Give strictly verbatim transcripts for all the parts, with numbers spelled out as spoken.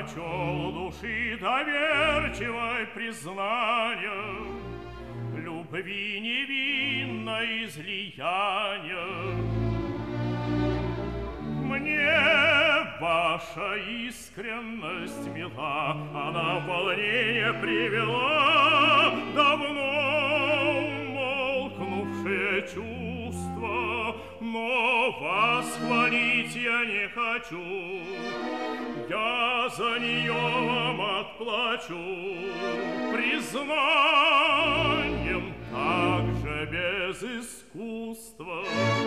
почел души доверчивой признания, любви невинной излияния. Мне ваша искренность мила, она волнение привела давно умолкнувшее чувство, но вас хвалить я не хочу, я за нее вам отплачу признанием также без искусства.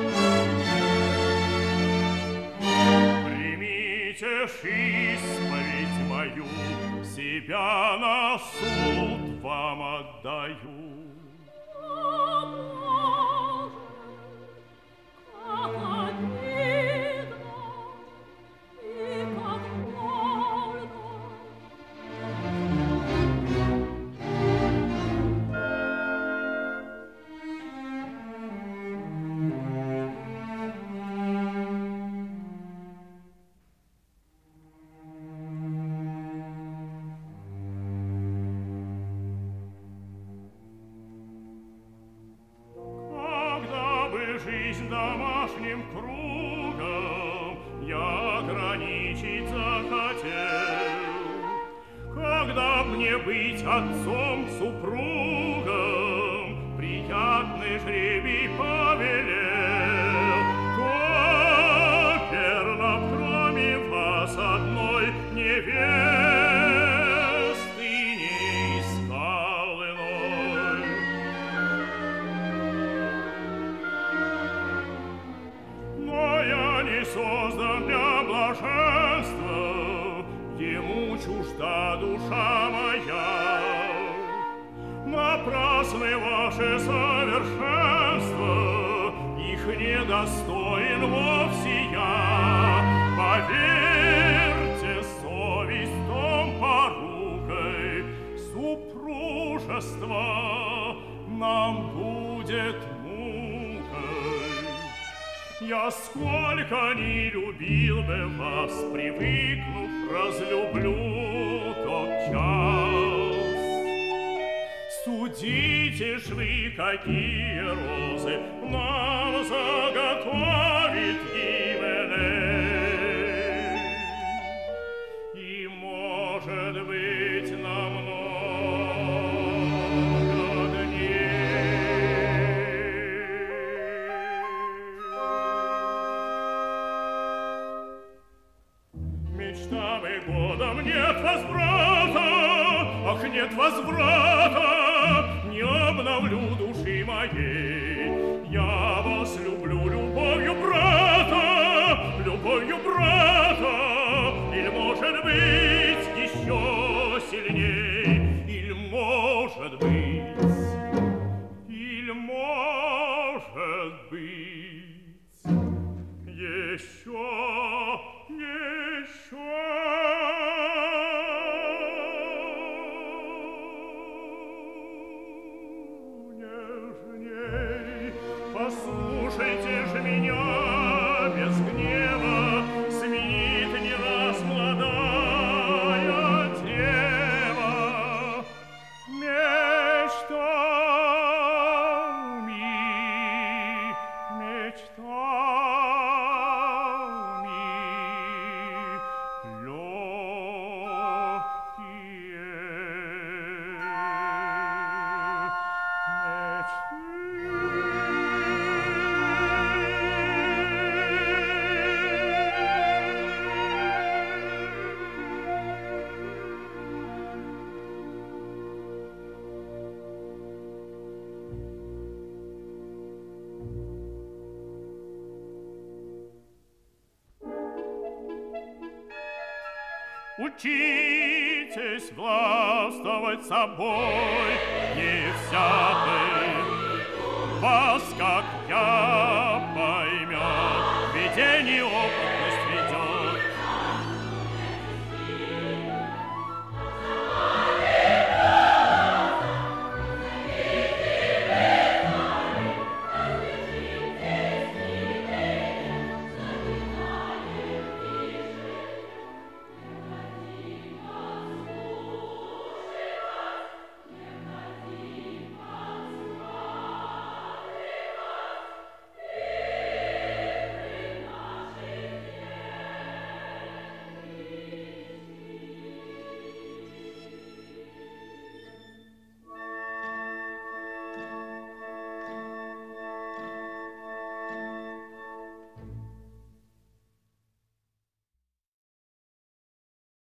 Примите ж исповедь мою, себя на суд вам отдаю. Жизнь домашним кругом я ограничить захотел, когда мне быть отцом, супругом приятный жребий повелел, то верно, кроме вас одной невесты не искал иной. Создан для блаженства, ему чужда душа моя. Напрасны ваши совершенства, их недостоин вовсе я. Поверьте, совесть том порукой, супружество нам будет я сколько не любил бы вас, привыкнув, разлюблю тот час. Судите ж вы, какие розы нам заготовит Гименей. И, может быть, намного мечтам и годам нет возврата, ах, нет возврата, не обновлю души моей. Я вас люблю любовью брата, любовью брата, или, может быть, еще сильней, или, может быть, или, может быть, еще нежней. Послушайте же меня без гнева, сменит не раз молодая дева мечтами, мечтами. Учитесь властвовать собой, не всякий вас, как я, поймет, ведь не опыт